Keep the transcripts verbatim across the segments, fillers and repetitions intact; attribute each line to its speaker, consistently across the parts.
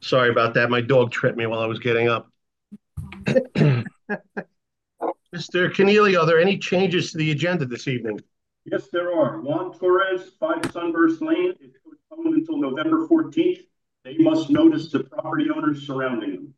Speaker 1: Sorry about that. My dog tripped me while I was getting up. Mister Keneally, are there any changes to the agenda this evening?
Speaker 2: Yes, there are. Juan Torres, five Sunburst Lane, is postponed until November fourteenth. They must notice the property owners surrounding them.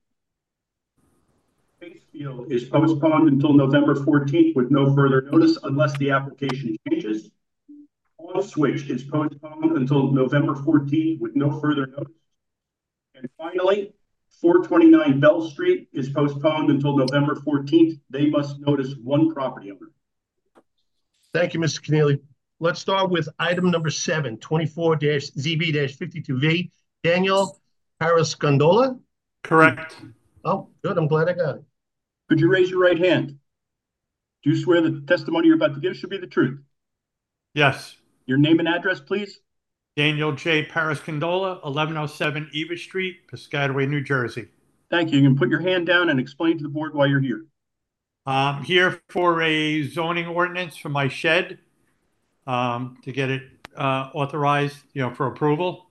Speaker 2: Pacefield is postponed until November fourteenth with no further notice unless the application changes. On Switch is postponed until November fourteenth with no further notice. And finally, four twenty-nine Bell Street is postponed until November fourteenth. They must notice one property owner.
Speaker 1: Thank you, Mister Keneally. Let's start with item number seven, twenty-four Z B fifty-two V. Daniel Parascondola?
Speaker 3: Correct.
Speaker 1: Oh, good. I'm glad I got it.
Speaker 2: Could you raise your right hand? Do you swear the testimony you're about to give should be the truth?
Speaker 3: Yes.
Speaker 2: Your name and address, please.
Speaker 3: Daniel J. Parascondola, eleven oh seven Eva Street, Piscataway, New Jersey.
Speaker 2: Thank you. You can put your hand down and explain to the board why you're here.
Speaker 3: I'm here for a zoning ordinance for my shed um, to get it uh, authorized, you know, for approval.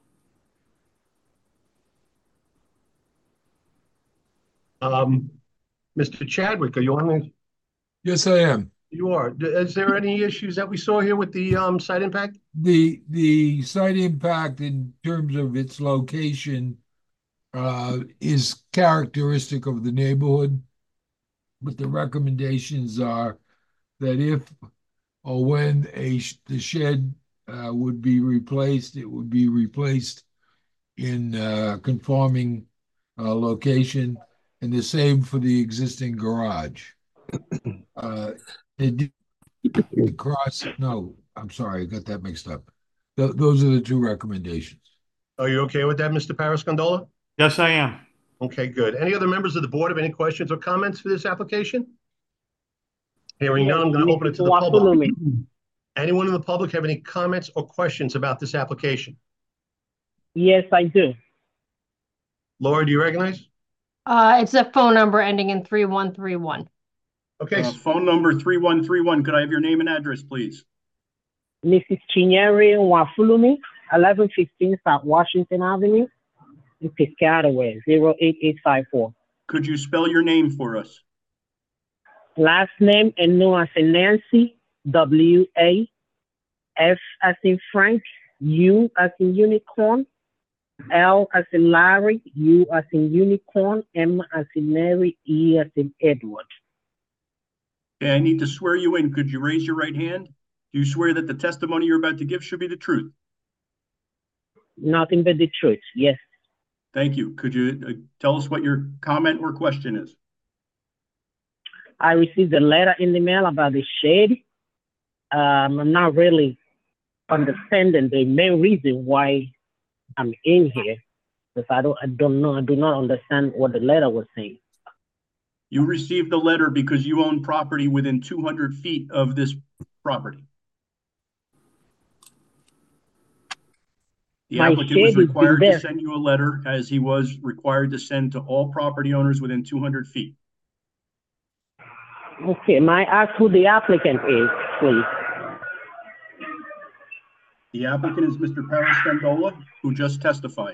Speaker 1: Um, Mister Chadwick, are you on the?
Speaker 4: Yes, I am.
Speaker 1: You are. Is there any issues that we saw here with the um, site impact?
Speaker 4: The the site impact in terms of its location uh, is characteristic of the neighborhood, but the recommendations are that if or when a the shed uh, would be replaced, it would be replaced in uh, conforming uh, location, and the same for the existing garage. Uh, it Cross, no, I'm sorry, I got that mixed up. Th those are the two recommendations.
Speaker 1: Are you okay with that, Mister Parascondola?
Speaker 3: Yes, I am.
Speaker 1: Okay, good. Any other members of the board have any questions or comments for this application? Hearing none, I'm going to open it to the public. Anyone in the public have any comments or questions about this application?
Speaker 5: Yes, I do.
Speaker 1: Laura, do you recognize?
Speaker 6: Uh, it's a phone number ending in three one three one.
Speaker 1: Okay.
Speaker 2: Uh, phone number three one three one. Could I have your name and address, please?
Speaker 5: Missus Chinyere Wafulumi, eleven fifteen South Washington Avenue, in Piscataway, zero eight eight five four.
Speaker 2: Could you spell your name for us?
Speaker 5: Last name, Eno as in Nancy, W A, F as in Frank, U as in unicorn, L as in Larry, U as in unicorn, M as in Mary, E as in Edward.
Speaker 2: Okay, I need to swear you in. Could you raise your right hand? Do you swear that the testimony you're about to give should be the truth?
Speaker 5: Nothing but the truth, yes.
Speaker 2: Thank you. Could you uh, tell us what your comment or question is?
Speaker 5: I received a letter in the mail about the shed. Um, I'm not really understanding the main reason why I'm in here, because I don't, I don't know, I do not understand what the letter was saying.
Speaker 2: You received the letter because you own property within two hundred feet of this property. The
Speaker 5: My
Speaker 2: applicant was
Speaker 5: shed has been
Speaker 2: required to
Speaker 5: there.
Speaker 2: send you a letter, as he was required to send to all property owners within two hundred feet.
Speaker 5: Okay, may I ask who the applicant is, please?
Speaker 2: The applicant is Mister Parascondola, who just testified.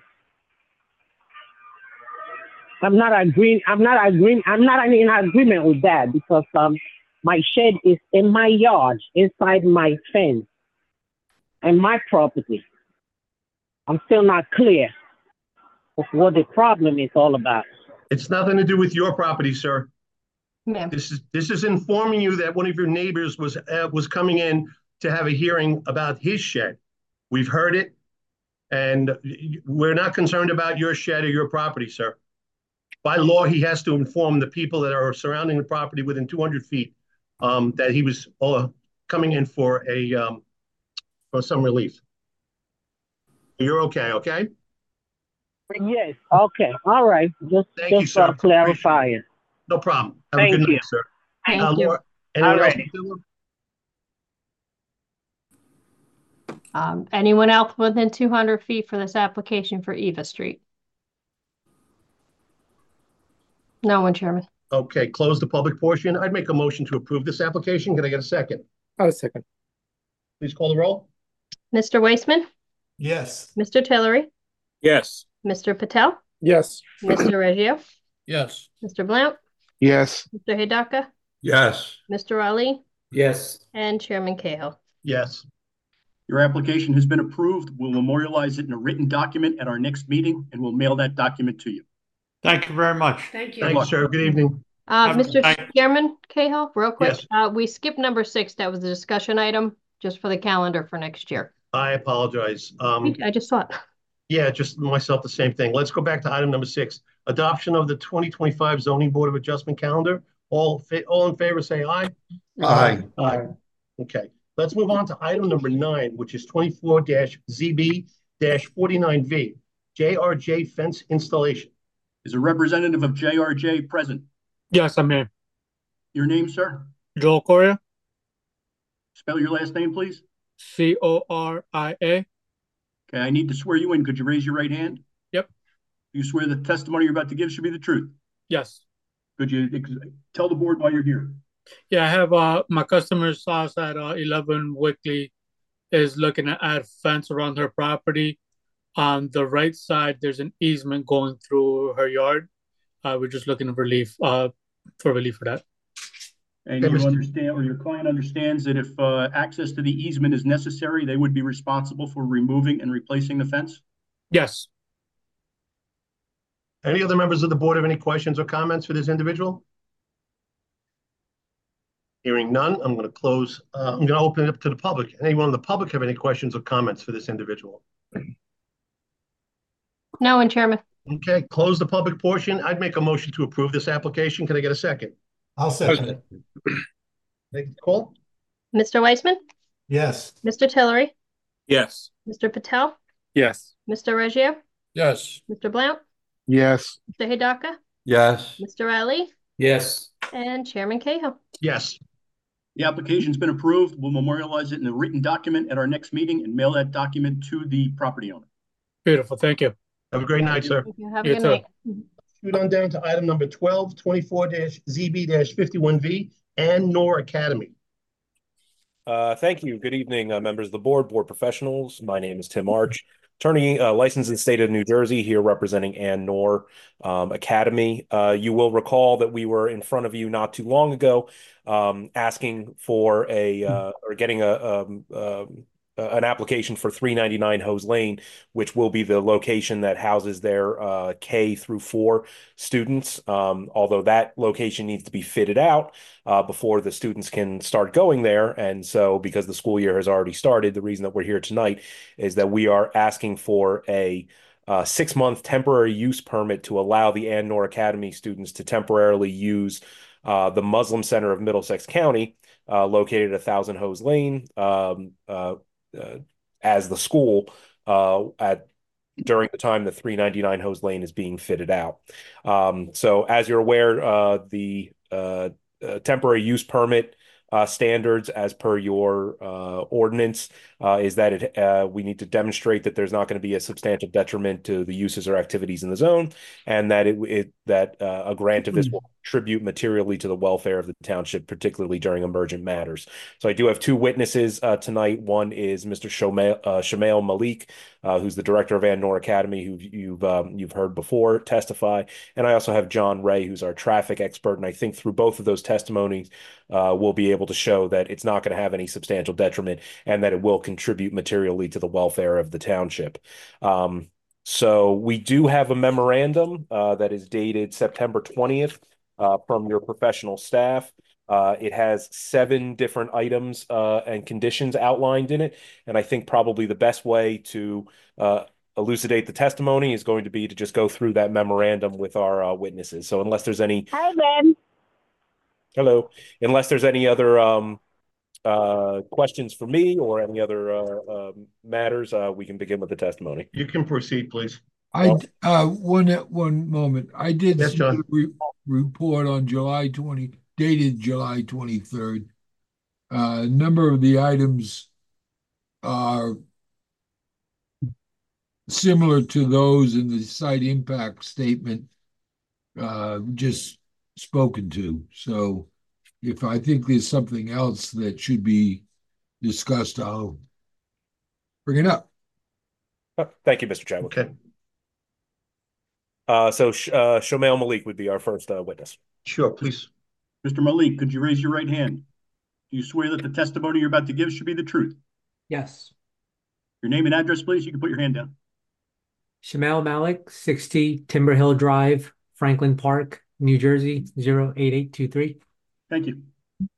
Speaker 5: I'm not agreeing, I'm not agreeing, I'm not in agreement with that, because um, my shed is in my yard, inside my fence, and my property. I'm still not clear of what the problem is all about.
Speaker 1: It's nothing to do with your property, sir.
Speaker 6: Ma'am.
Speaker 1: This is this is informing you that one of your neighbors was uh, was coming in to have a hearing about his shed. We've heard it, and we're not concerned about your shed or your property, sir. By law, he has to inform the people that are surrounding the property within two hundred feet um, that he was uh, coming in for a um, for some relief. You're okay, okay?
Speaker 5: Yes, okay, all right, just,
Speaker 1: Thank
Speaker 5: just
Speaker 1: you, sir.
Speaker 5: for clarifying.
Speaker 1: No problem. Have
Speaker 5: Thank
Speaker 1: a good
Speaker 5: you.
Speaker 1: night, sir.
Speaker 6: Thank
Speaker 1: Uh,
Speaker 6: you.
Speaker 1: Laura, anyone
Speaker 5: All
Speaker 1: else?
Speaker 5: right.
Speaker 6: Um, anyone else within two hundred feet for this application for Eva Street? No one, Chairman.
Speaker 1: Okay, close the public portion. I'd make a motion to approve this application. Can I get a second?
Speaker 7: Oh, second.
Speaker 1: Please call the roll.
Speaker 6: Mister Weissman?
Speaker 7: Yes.
Speaker 6: Mister Tillery?
Speaker 7: Yes.
Speaker 6: Mister Patel?
Speaker 7: Yes.
Speaker 6: Mister Reggio,
Speaker 7: Yes.
Speaker 6: Mister Blount,
Speaker 7: Yes.
Speaker 6: Mister Hidaka,
Speaker 7: Yes.
Speaker 6: Mister Ali,
Speaker 7: Yes.
Speaker 6: and Chairman Cahill.
Speaker 1: Yes.
Speaker 2: Your application has been approved. We'll memorialize it in a written document at our next meeting, and we'll mail that document to you.
Speaker 3: Thank you very much.
Speaker 8: Thank
Speaker 1: Thank
Speaker 8: you.
Speaker 1: you, sir. Good evening.
Speaker 6: Uh,
Speaker 3: Have a
Speaker 6: Mister
Speaker 3: good night.
Speaker 6: Chairman Cahill, real quick,
Speaker 1: Yes.
Speaker 6: uh, we skipped number six. That was a discussion item just for the calendar for next year.
Speaker 1: I apologize. Um,
Speaker 6: I just saw it.
Speaker 1: yeah, just myself, the same thing. Let's go back to item number six. Adoption of the twenty twenty-five zoning board of adjustment calendar. All, fa- all in favor, say aye.
Speaker 7: Aye.
Speaker 1: Aye. Okay, let's move on to item number nine, which is twenty-four Z B forty-nine V, J R J fence installation.
Speaker 2: Is a representative of J R J present?
Speaker 7: Yes, I'm here.
Speaker 2: Your name, sir?
Speaker 7: Joel Correa,
Speaker 2: Spell your last name, please.
Speaker 7: C O R I A.
Speaker 2: Okay, I need to swear you in. Could you raise your right hand?
Speaker 7: Yep.
Speaker 2: You swear the testimony you're about to give should be the truth.
Speaker 7: Yes.
Speaker 2: Could you ex- tell the board why you're here?
Speaker 7: Yeah, I have uh my customer's house at uh, eleven Wickley is looking to add fence around her property. On the right side, there's an easement going through her yard. Uh, we're just looking for relief, uh, for relief for that.
Speaker 2: And
Speaker 1: Okay,
Speaker 2: you
Speaker 1: Mister
Speaker 2: understand, or your client understands that if uh, access to the easement is necessary, they would be responsible for removing and replacing the fence?
Speaker 7: Yes.
Speaker 1: Any other members of the board have any questions or comments for this individual? Hearing none, I'm going to close. Uh, I'm going to open it up to the public. Anyone in the public have any questions or comments for this individual?
Speaker 6: No one, Chairman.
Speaker 1: Okay, close the public portion. I'd make a motion to approve this application. Can I get a second?
Speaker 9: I'll second it.
Speaker 1: Take the call.
Speaker 6: Mister Weissman,
Speaker 9: Yes.
Speaker 6: Mister Tillery,
Speaker 7: Yes.
Speaker 6: Mister Patel,
Speaker 7: Yes.
Speaker 6: Mister Reggio,
Speaker 7: Yes.
Speaker 6: Mister Blount,
Speaker 7: Yes.
Speaker 6: Mister Hidaka,
Speaker 7: Yes.
Speaker 6: Mister Ali,
Speaker 7: Yes.
Speaker 6: and Chairman Cahill.
Speaker 1: Yes.
Speaker 2: The application's been approved. We'll memorialize it in a written document at our next meeting and mail that document to the property owner.
Speaker 7: Beautiful. Thank you.
Speaker 1: Have a great night, sir.
Speaker 6: Thank you. Have a
Speaker 7: You
Speaker 6: good
Speaker 7: too.
Speaker 6: night.
Speaker 1: Shoot on down to item number twelve, twenty-four Z B fifty-one V, and Nor Academy.
Speaker 10: Uh, thank you. Good evening, uh, members of the board, board professionals. My name is Tim Arch, attorney uh, licensed in the state of New Jersey, here representing Ann Nor um, Academy. Uh, you will recall that we were in front of you not too long ago, um, asking for a uh, or getting a um, um, uh, an application for three ninety-nine Hose Lane, which will be the location that houses their uh, K through four students. Um, although that location needs to be fitted out uh, before the students can start going there. And so because the school year has already started, the reason that we're here tonight is that we are asking for a uh, six-month temporary use permit to allow the Ann Nor Academy students to temporarily use uh, the Muslim Center of Middlesex County, uh, located at one thousand Hose Lane, um, uh, uh, as the school uh, at during the time the three ninety-nine Hose Lane is being fitted out. Um, so as you're aware, uh, the uh, uh, temporary use permit uh, standards as per your uh, ordinance uh, is that it uh, we need to demonstrate that there's not going to be a substantial detriment to the uses or activities in the zone, and that it, it that uh, a grant of this will contribute materially to the welfare of the township, particularly during emergent matters. So I do have two witnesses uh, tonight. One is Mister Shamail, uh, Shamail Malik, uh, who's the director of Ann Nor Academy, who you've um, you've heard before testify, and I also have John Ray, who's our traffic expert. And I think through both of those testimonies, uh, we'll be able to show that it's not going to have any substantial detriment, and that it will contribute materially to the welfare of the township. Um, so we do have a memorandum uh, that is dated September twentieth. Uh, from your professional staff. Uh, it has seven different items uh, and conditions outlined in it. And I think probably the best way to uh, elucidate the testimony is going to be to just go through that memorandum with our uh, witnesses. So unless there's any...
Speaker 5: Hi, Ben.
Speaker 10: Hello. Unless there's any other um, uh, questions for me or any other uh, uh, matters, uh, we can begin with the testimony.
Speaker 1: You can proceed, please.
Speaker 4: I, uh, one, one moment. I did
Speaker 1: Yes,
Speaker 4: see
Speaker 1: John.
Speaker 4: the re- report on July twentieth, dated July twenty-third. Uh, a number of the items are similar to those in the site impact statement uh, just spoken to. So if I think there's something else that should be discussed, I'll bring it up.
Speaker 10: Uh, Thank you, Mister Chadwick.
Speaker 1: Okay.
Speaker 10: Uh, so Sh uh, Shomail Malik would be our first uh, witness.
Speaker 1: Sure, please.
Speaker 2: Mister Malik, could you raise your right hand? Do you swear that the testimony you're about to give should be the truth?
Speaker 8: Yes.
Speaker 2: Your name and address, please. You can put your hand down.
Speaker 8: Shamal Malik, sixty Timber Hill Drive, Franklin Park, New Jersey, zero eight eight two three.
Speaker 2: Thank you.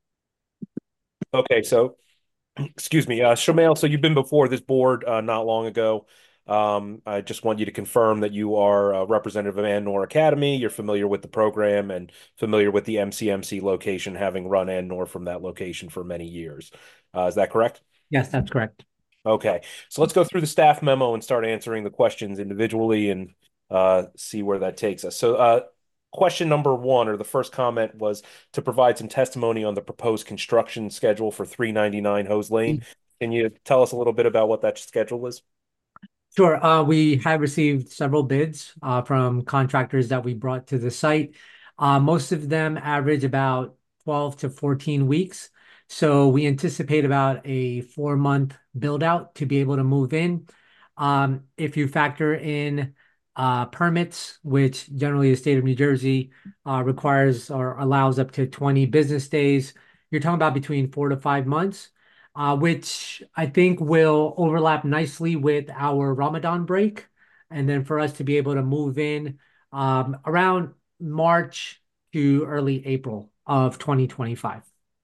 Speaker 10: Okay, so excuse me, uh, Shomail, so you've been before this board uh, not long ago. Um, I just want you to confirm that you are a representative of An-Nor Academy. You're familiar with the program and familiar with the M C M C location, having run An-Nor from that location for many years. Uh, is that correct?
Speaker 8: Yes, that's correct.
Speaker 10: Okay, so let's go through the staff memo and start answering the questions individually and uh, see where that takes us. So uh, question number one, or the first comment, was to provide some testimony on the proposed construction schedule for three ninety-nine Hose Lane. Can you tell us a little bit about what that schedule is?
Speaker 8: Sure. Uh, we have received several bids uh, from contractors that we brought to the site. Uh, most of them average about twelve to fourteen weeks. So we anticipate about a four month build out to be able to move in. Um, if you factor in uh, permits, which generally the state of New Jersey uh, requires or allows up to twenty business days, you're talking about between four to five months. Uh, which I think will overlap nicely with our Ramadan break. And then for us to be able to move in um, around March to early April of twenty twenty-five.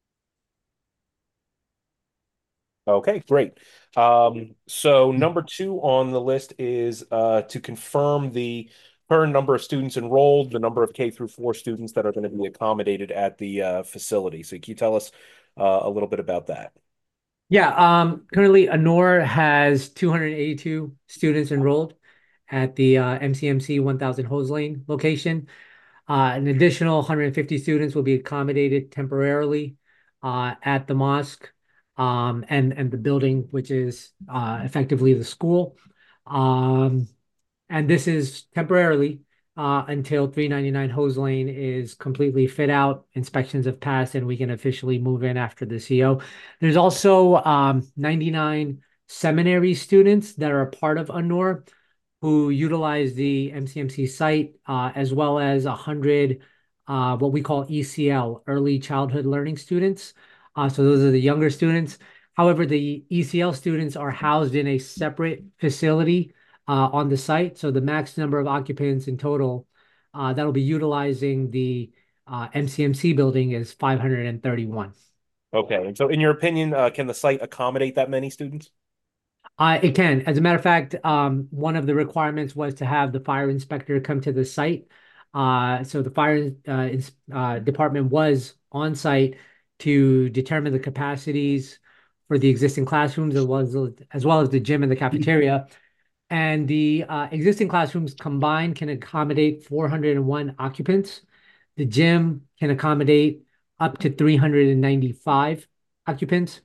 Speaker 10: Okay, great. Um, so number two on the list is uh, to confirm the current number of students enrolled, the number of K through four students that are going to be accommodated at the uh, facility. So can you tell us uh, a little bit about that?
Speaker 8: Yeah, um, currently An-Nor has two hundred eighty-two students enrolled at the uh, M C M C one thousand Hose Lane location. Uh, an additional one hundred fifty students will be accommodated temporarily uh, at the mosque um, and, and the building, which is uh, effectively the school. Um, and this is temporarily uh, until three ninety-nine Hose Lane is completely fit out, inspections have passed, and we can officially move in after the C O. There's also um, ninety-nine seminary students that are a part of An-Nor who utilize the M C M C site, uh, as well as one hundred uh, what we call E C L, early childhood learning students. Uh, so those are the younger students. However, the E C L students are housed in a separate facility uh, on the site. So the max number of occupants in total uh, that'll be utilizing the uh, M C M C building is five hundred thirty-one.
Speaker 10: Okay, and so in your opinion, uh, can the site accommodate that many students?
Speaker 8: Uh, it can. As a matter of fact, um, one of the requirements was to have the fire inspector come to the site. Uh, so the fire uh, uh, department was on site to determine the capacities for the existing classrooms, as well as, as well as the gym and the cafeteria. And the uh, existing classrooms combined can accommodate four hundred one occupants. The gym can accommodate up to three hundred ninety-five occupants,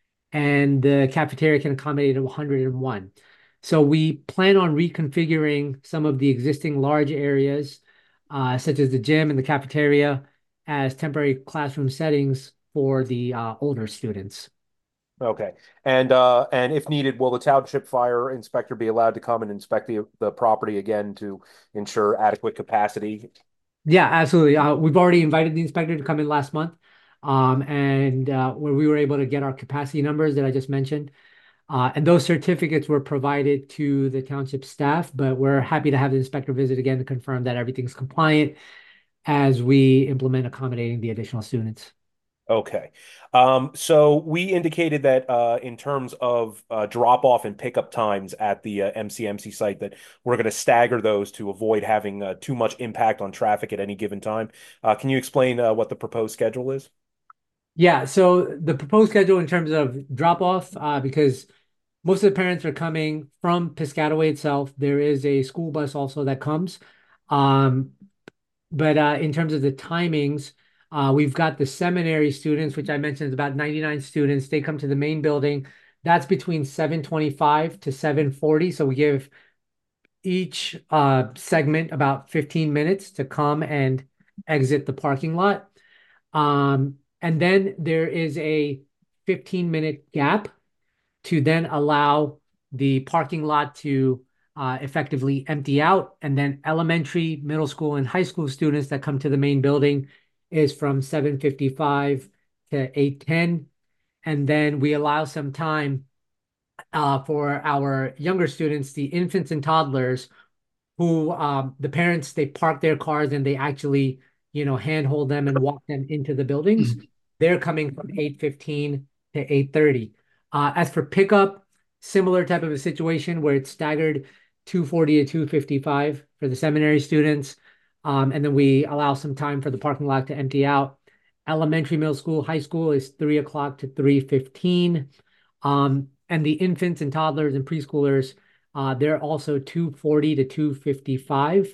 Speaker 8: and the cafeteria can accommodate one hundred one. So we plan on reconfiguring some of the existing large areas, uh, such as the gym and the cafeteria, as temporary classroom settings for the uh, older students.
Speaker 10: Okay, and uh, and if needed, will the township fire inspector be allowed to come and inspect the the property again to ensure adequate capacity?
Speaker 8: Yeah, absolutely. Uh, we've already invited the inspector to come in last month, um, and uh, where we were able to get our capacity numbers that I just mentioned. Uh, and those certificates were provided to the township staff, but we're happy to have the inspector visit again to confirm that everything's compliant as we implement accommodating the additional students.
Speaker 10: Okay. Um, so we indicated that uh, in terms of uh, drop off and pickup times at the uh, M C M C site, that we're going to stagger those to avoid having uh, too much impact on traffic at any given time. Uh, can you explain uh, what the proposed schedule is?
Speaker 8: Yeah, so the proposed schedule in terms of drop off, uh, because most of the parents are coming from Piscataway itself. There is a school bus also that comes. Um, but uh, in terms of the timings, Uh, we've got the seminary students, which I mentioned is about ninety-nine students. They come to the main building. That's between seven twenty-five to seven forty. So we give each uh, segment about fifteen minutes to come and exit the parking lot. Um, and then there is a fifteen minute gap to then allow the parking lot to uh, effectively empty out. And then elementary, middle school, and high school students that come to the main building is from seven fifty-five to eight ten. And then we allow some time uh, for our younger students, the infants and toddlers, who um, the parents, they park their cars and they actually, you know, handhold them and walk them into the buildings. They're coming from eight fifteen to eight thirty. Uh, as for pickup, similar type of a situation where it's staggered two forty to two fifty-five for the seminary students. Um, and then we allow some time for the parking lot to empty out. Elementary, middle school, high school is three o'clock to three fifteen. Um, and the infants and toddlers and preschoolers, uh, they're also two forty to two fifty-five,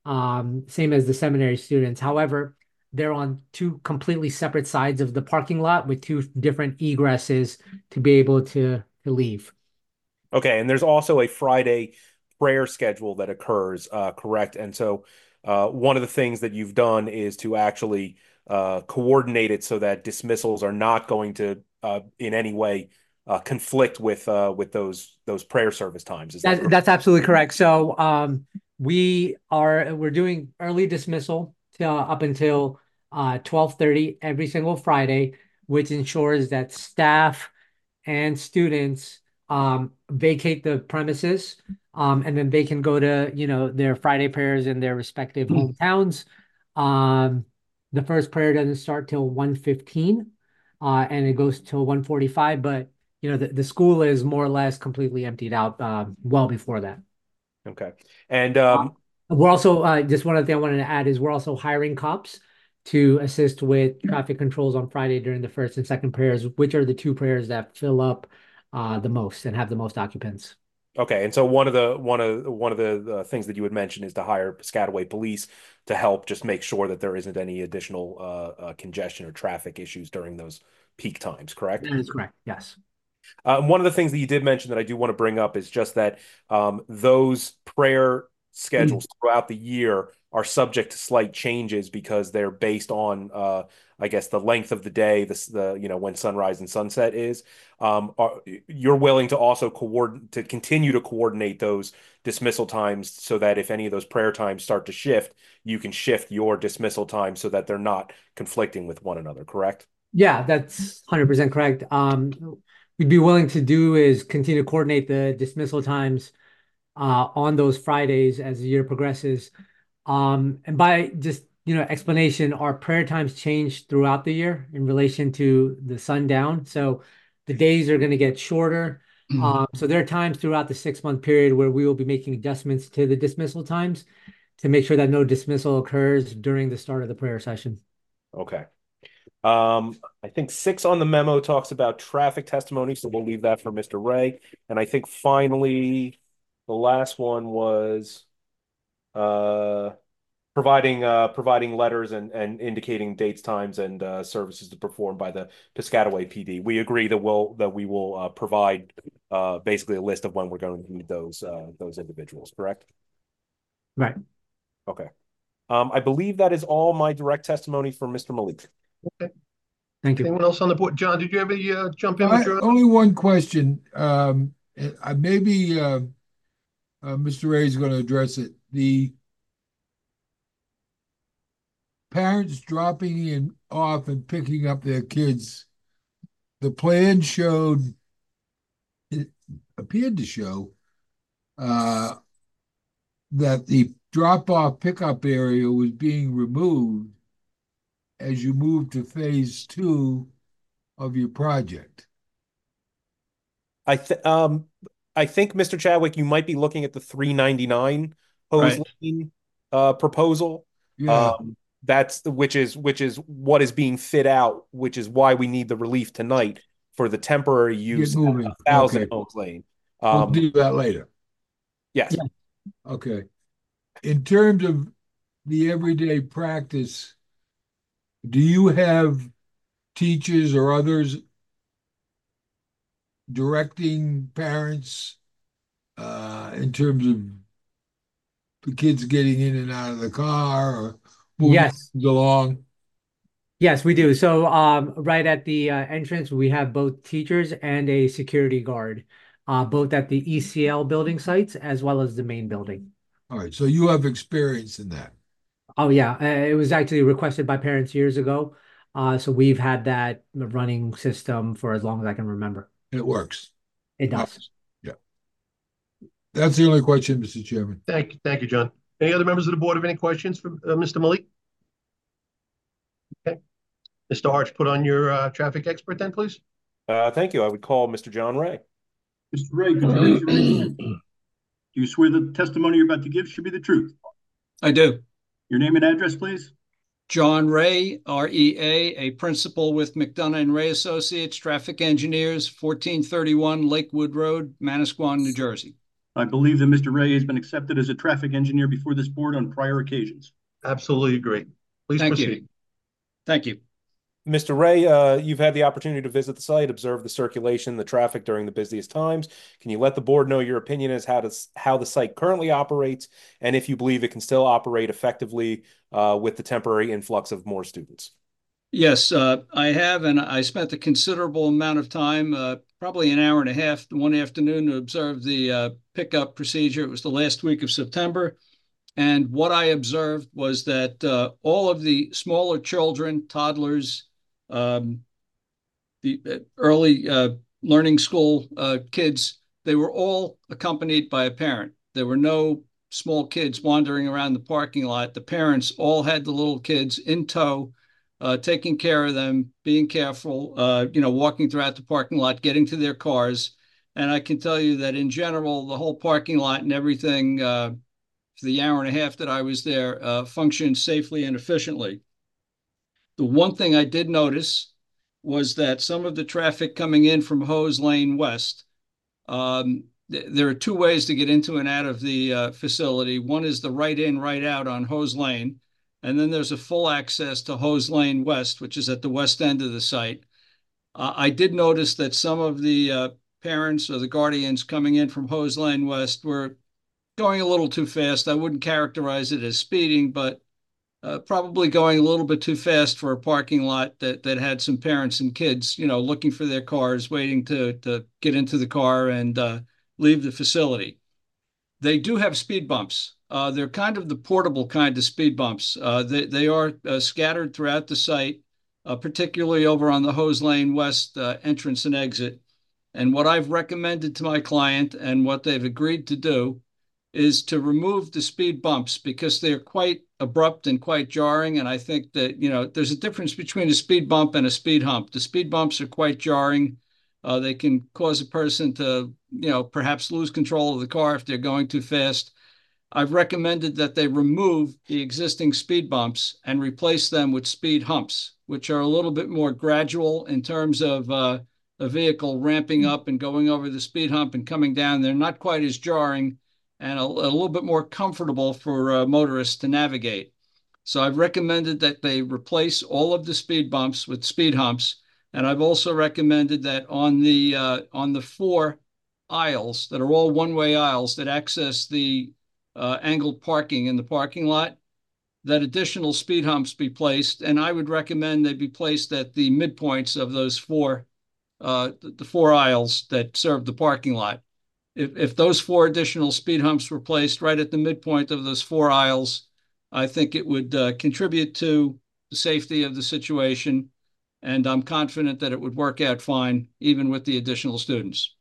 Speaker 8: um, same as the seminary students. However, they're on two completely separate sides of the parking lot with two different egresses to be able to, to leave.
Speaker 10: Okay, and there's also a Friday prayer schedule that occurs, uh, correct? And so uh, one of the things that you've done is to actually uh, coordinate it so that dismissals are not going to uh, in any way uh, conflict with uh, with those those prayer service times. Is that
Speaker 8: That,
Speaker 10: correct?
Speaker 8: that's absolutely correct. So um, we are we're doing early dismissal to, uh, up until uh, twelve thirty every single Friday, which ensures that staff and students um, vacate the premises, um, and then they can go to, you know, their Friday prayers in their respective hometowns. Um, the first prayer doesn't start till one fifteen, uh, and it goes till one forty-five, but you know, the, the school is more or less completely emptied out uh, well before that.
Speaker 10: Okay. And um,
Speaker 8: uh, we're also, uh, just one other thing I wanted to add is we're also hiring cops to assist with traffic controls on Friday during the first and second prayers, which are the two prayers that fill up uh, the most and have the most occupants.
Speaker 10: Okay, and so one of the one of one of the uh, things that you would mention is to hire Piscataway Police to help just make sure that there isn't any additional uh, uh, congestion or traffic issues during those peak times, correct?
Speaker 8: That is correct, yes.
Speaker 10: Uh, one of the things that you did mention that I do want to bring up is just that um, those prayer schedules throughout the year are subject to slight changes because they're based on, uh, I guess, the length of the day, the, the you know when sunrise and sunset is. Um, are, you're willing to also coordinate to continue to coordinate those dismissal times so that if any of those prayer times start to shift, you can shift your dismissal time so that they're not conflicting with one another. Correct?
Speaker 8: Yeah, that's one hundred percent correct. Um, we'd be willing to do is continue to coordinate the dismissal times uh, on those Fridays as the year progresses. Um, and by just, you know, explanation, our prayer times change throughout the year in relation to the sundown. So the days are going to get shorter. Mm-hmm. Um, so there are times throughout the six month period where we will be making adjustments to the dismissal times to make sure that no dismissal occurs during the start of the prayer session.
Speaker 10: Okay. Um, I think six on the memo talks about traffic testimony, so we'll leave that for Mister Ray. And I think finally, the last one was uh, providing uh, providing letters and, and indicating dates, times, and uh, services to perform by the Piscataway P D. We agree that we'll that we will uh, provide uh, basically a list of when we're going to need those uh, those individuals. Correct?
Speaker 8: Right.
Speaker 10: Okay. Um, I believe that is all my direct testimony for Mister Malik.
Speaker 1: Okay.
Speaker 8: Thank you.
Speaker 1: Anyone else on the board? John, did you ever uh, jump in?
Speaker 4: I,
Speaker 1: With your...
Speaker 4: Only one question. Um, uh, maybe uh, uh, Mister Ray is going to address it. The parents dropping in off and picking up their kids. The plan showed, it appeared to show, uh, that the drop-off pickup area was being removed as you move to phase two of your project.
Speaker 10: I th um I think Mister Chadwick, you might be looking at the three ninety-nine hose
Speaker 7: Right.
Speaker 10: lane uh, proposal.
Speaker 4: Yeah.
Speaker 10: Um, that's the, which is which is what is being fit out, which is why we need the relief tonight for the temporary use
Speaker 4: Get moving.
Speaker 10: of a thousand
Speaker 4: Okay.
Speaker 10: hose lane.
Speaker 4: We'll
Speaker 10: Um,
Speaker 4: do that later.
Speaker 10: yes.
Speaker 8: Yeah.
Speaker 4: Okay. In terms of the everyday practice, do you have teachers or others directing parents uh, in terms of the kids getting in and out of the car or moving
Speaker 8: Yes.
Speaker 4: along?
Speaker 8: Yes, we do. So um, right at the uh, entrance, we have both teachers and a security guard. uh, both at the E C L building sites as well as the main building.
Speaker 4: All right, so you have experience in that.
Speaker 8: Oh yeah, uh, it was actually requested by parents years ago. Uh, so we've had that running system for as long as I can remember.
Speaker 4: It works.
Speaker 8: It does.
Speaker 4: Yeah. That's the only question, Mister Chairman.
Speaker 1: Thank you, thank you, John. Any other members of the board have any questions for uh, Mister Malik? Okay. Mister Arch, put on your uh, traffic expert then, please.
Speaker 10: Uh, thank you. I would call Mister John Ray.
Speaker 2: Mister Ray, could you raise your right hand? Do you swear the testimony you're about to give should be the truth?
Speaker 11: I do.
Speaker 2: Your name and address, please.
Speaker 11: John Ray, R E A, a principal with McDonough and Ray Associates, Traffic Engineers, fourteen thirty-one Lakewood Road, Manasquan, New Jersey.
Speaker 2: I believe that Mister Ray has been accepted as a traffic engineer before this board on prior occasions.
Speaker 1: Absolutely agree. Please
Speaker 11: Thank
Speaker 1: proceed.
Speaker 11: you. Thank you.
Speaker 10: Mister Ray, uh, you've had the opportunity to visit the site, observe the circulation, the traffic during the busiest times. Can you let the board know your opinion as how to how the site currently operates, and if you believe it can still operate effectively uh, with the temporary influx of more students?
Speaker 11: Yes, uh, I have, and I spent a considerable amount of time, uh, probably an hour and a half one afternoon, to observe the uh, pickup procedure. It was the last week of September. And what I observed was that uh, all of the smaller children, toddlers, um, the early uh, learning school uh, kids, they were all accompanied by a parent. There were no small kids wandering around the parking lot. The parents all had the little kids in tow, uh, taking care of them, being careful, uh, you know, walking throughout the parking lot, getting to their cars. And I can tell you that in general, the whole parking lot and everything, uh, for the hour and a half that I was there, uh, functioned safely and efficiently. The one thing I did notice was that some of the traffic coming in from Hose Lane West, um, th there are two ways to get into and out of the uh, facility. One is the right in, right out on Hose Lane, and then there's a full access to Hose Lane West, which is at the west end of the site. Uh, I did notice that some of the uh, parents or the guardians coming in from Hose Lane West were going a little too fast. I wouldn't characterize it as speeding, but uh, probably going a little bit too fast for a parking lot that that had some parents and kids, you know, looking for their cars, waiting to to get into the car and uh, leave the facility. They do have speed bumps. Uh, they're kind of the portable kind of speed bumps. Uh, they they are uh, scattered throughout the site, uh, particularly over on the Hose Lane West uh, entrance and exit. And what I've recommended to my client and what they've agreed to do is to remove the speed bumps because they're quite abrupt and quite jarring. And I think that, you know, there's a difference between a speed bump and a speed hump. The speed bumps are quite jarring. Uh, they can cause a person to, you know, perhaps lose control of the car if they're going too fast. I've recommended that they remove the existing speed bumps and replace them with speed humps, which are a little bit more gradual in terms of uh, a vehicle ramping up and going over the speed hump and coming down. They're not quite as jarring and a, a little bit more comfortable for uh, motorists to navigate. So I've recommended that they replace all of the speed bumps with speed humps. And I've also recommended that on the, uh, on the four aisles that are all one-way aisles that access the uh, angled parking in the parking lot, that additional speed humps be placed. And I would recommend they be placed at the midpoints of those four, uh, the four aisles that serve the parking lot. If, if those four additional speed humps were placed right at the midpoint of those four aisles, I think it would uh, contribute to the safety of the situation. And I'm confident that it would work out fine, even with the additional students.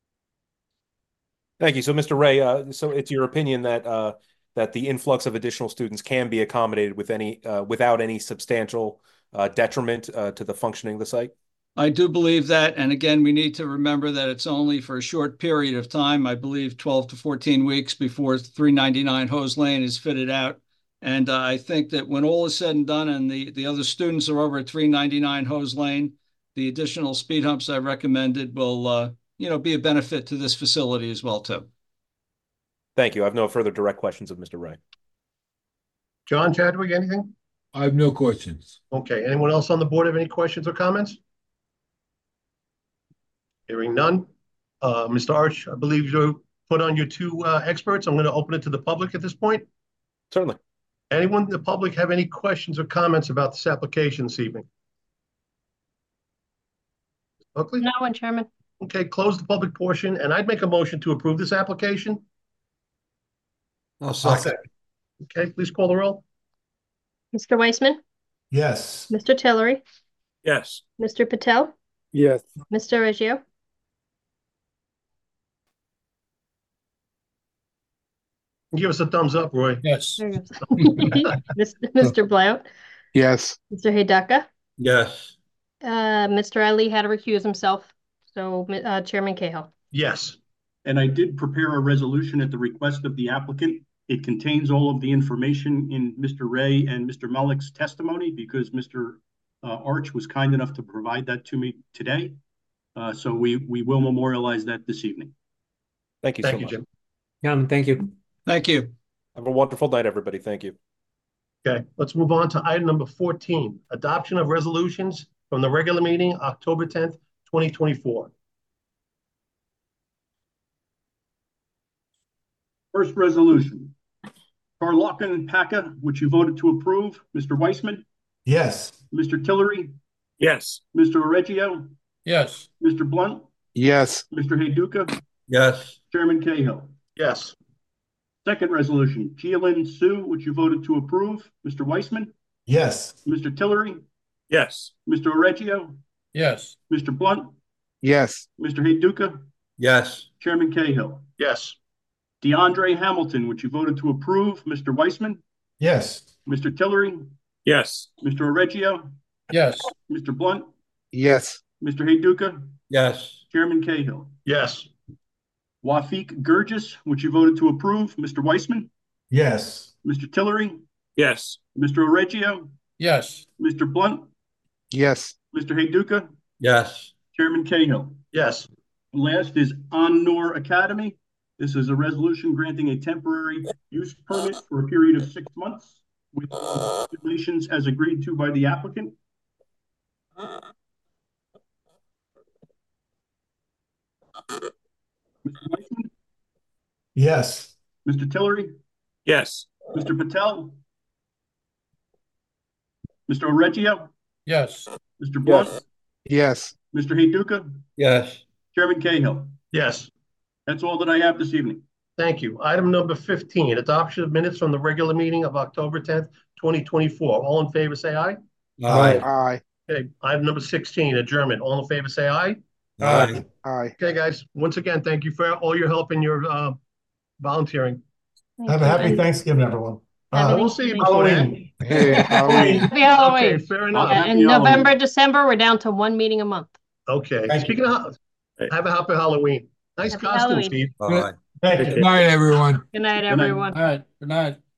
Speaker 10: Thank you. So, Mister Ray, uh, so it's your opinion that uh, that the influx of additional students can be accommodated with any uh, without any substantial uh, detriment uh, to the functioning of the site?
Speaker 11: I do believe that. And again, we need to remember that it's only for a short period of time, I believe twelve to fourteen weeks before three ninety-nine Hose Lane is fitted out. And uh, I think that when all is said and done and the, the other students are over at three ninety-nine Hose Lane, the additional speed humps I recommended will, uh, you know, be a benefit to this facility as well, too.
Speaker 10: Thank you. I have no further direct questions of Mister Ray.
Speaker 1: John Chadwick, anything?
Speaker 4: I have no questions.
Speaker 1: Okay. Anyone else on the board have any questions or comments? Hearing none. Uh, Mister Arch, I believe you put on your two uh, experts. I'm going to open it to the public at this point.
Speaker 10: Certainly.
Speaker 1: Anyone in the public have any questions or comments about this application this evening? Buckley?
Speaker 6: No one, Chairman.
Speaker 1: Okay, close the public portion, and I'd make a motion to approve this application.
Speaker 9: I'll second.
Speaker 1: Okay, please call the roll.
Speaker 6: Mister Weissman,
Speaker 9: Yes.
Speaker 6: Mister Tillery,
Speaker 10: Yes.
Speaker 6: Mister Patel,
Speaker 7: Yes.
Speaker 6: Mister Reggio,
Speaker 1: Give us a thumbs up, Roy.
Speaker 7: Yes.
Speaker 6: there you go. Mister Mister Blount,
Speaker 7: Yes.
Speaker 6: Mister Hidaka,
Speaker 7: Yes.
Speaker 6: uh, Mister Ali had to recuse himself. So, uh, Chairman Cahill.
Speaker 1: Yes.
Speaker 2: And I did prepare a resolution at the request of the applicant. It contains all of the information in Mister Ray and Mister Melick's testimony because Mister Uh, Arch was kind enough to provide that to me today. Uh, so we, we will memorialize that this evening.
Speaker 10: Thank you
Speaker 1: Thank
Speaker 10: so
Speaker 1: you,
Speaker 10: much.
Speaker 1: Jim.
Speaker 8: Um, thank you.
Speaker 11: Thank you.
Speaker 10: Have a wonderful night, everybody. Thank you.
Speaker 1: Okay, let's move on to item number fourteen, adoption of resolutions from the regular meeting, October tenth, twenty twenty-four.
Speaker 2: First resolution. Carlocken and Paca, which you voted to approve. Mister Weissman,
Speaker 9: Yes.
Speaker 2: Mister Tillery,
Speaker 10: Yes.
Speaker 2: Mister Reggio,
Speaker 7: Yes.
Speaker 2: Mister Blunt,
Speaker 7: Yes.
Speaker 2: Mister Heyduka,
Speaker 7: Yes.
Speaker 2: Chairman Cahill.
Speaker 1: Yes.
Speaker 2: Second resolution, Jialin Su, which you voted to approve. Mister Weissman,
Speaker 9: Yes.
Speaker 2: Mister Tillery,
Speaker 10: Yes.
Speaker 2: Mister Reggio,
Speaker 7: Yes.
Speaker 2: Mister Blunt,
Speaker 7: Yes.
Speaker 2: Mister Heyduka,
Speaker 7: Yes.
Speaker 2: Chairman Cahill.
Speaker 1: Yes.
Speaker 2: DeAndre Hamilton, which you voted to approve. Mister Weissman,
Speaker 9: Yes.
Speaker 2: Mister Tillery,
Speaker 10: Yes.
Speaker 2: Mister Reggio,
Speaker 7: Yes.
Speaker 2: Mister Blunt,
Speaker 7: Yes.
Speaker 2: Mister Heyduka,
Speaker 7: Yes.
Speaker 2: Chairman Cahill.
Speaker 1: Yes.
Speaker 2: Wafik Gurgis, which you voted to approve. Mister Weissman,
Speaker 9: Yes.
Speaker 2: Mister Tillery,
Speaker 10: Yes.
Speaker 2: Mister Reggio,
Speaker 7: Yes.
Speaker 2: Mister Blunt,
Speaker 7: Yes.
Speaker 2: Mister Heyduka,
Speaker 7: Yes.
Speaker 2: Chairman Cahill.
Speaker 1: Yes.
Speaker 2: Last is An-Noor Academy. This is a resolution granting a temporary use permit for a period of six months with stipulations as agreed to by the applicant. Mister Weissman,
Speaker 9: Yes.
Speaker 2: Mister Tillery,
Speaker 10: Yes.
Speaker 2: Mister Patel, Mister Reggio,
Speaker 7: Yes.
Speaker 2: Mister Blunt,
Speaker 7: Yes.
Speaker 2: Mister Heyduka,
Speaker 7: Yes.
Speaker 2: Chairman Cahill.
Speaker 1: Yes.
Speaker 2: That's all that I have this evening.
Speaker 1: Thank you. Item number fifteen, adoption of minutes from the regular meeting of October tenth, twenty twenty-four. All in favor, say aye.
Speaker 7: Aye. Aye.
Speaker 1: Okay, item number sixteen, adjournment. All in favor, say aye.
Speaker 7: Aye. Aye.
Speaker 1: Okay, guys, once again, thank you for all your help and your uh, volunteering.
Speaker 6: Thank
Speaker 9: Have a
Speaker 6: you.
Speaker 9: happy
Speaker 6: And
Speaker 9: Thanksgiving, everyone.
Speaker 6: Happy
Speaker 9: Uh,
Speaker 1: We'll see you before that.
Speaker 9: Halloween.
Speaker 7: Hey, Halloween.
Speaker 6: Happy Halloween.
Speaker 1: Okay, fair enough.
Speaker 6: Yeah,
Speaker 2: Happy
Speaker 6: in
Speaker 2: Halloween.
Speaker 6: November, December, we're down to one meeting a month.
Speaker 1: Okay,
Speaker 9: Thank
Speaker 1: speaking of, have a happy Halloween. Nice
Speaker 6: Happy
Speaker 1: costume,
Speaker 6: Halloween.
Speaker 1: Steve.
Speaker 9: Thank you.
Speaker 4: Good night, everyone.
Speaker 6: Good night,
Speaker 2: Good night.
Speaker 6: everyone.
Speaker 7: All right. Good night.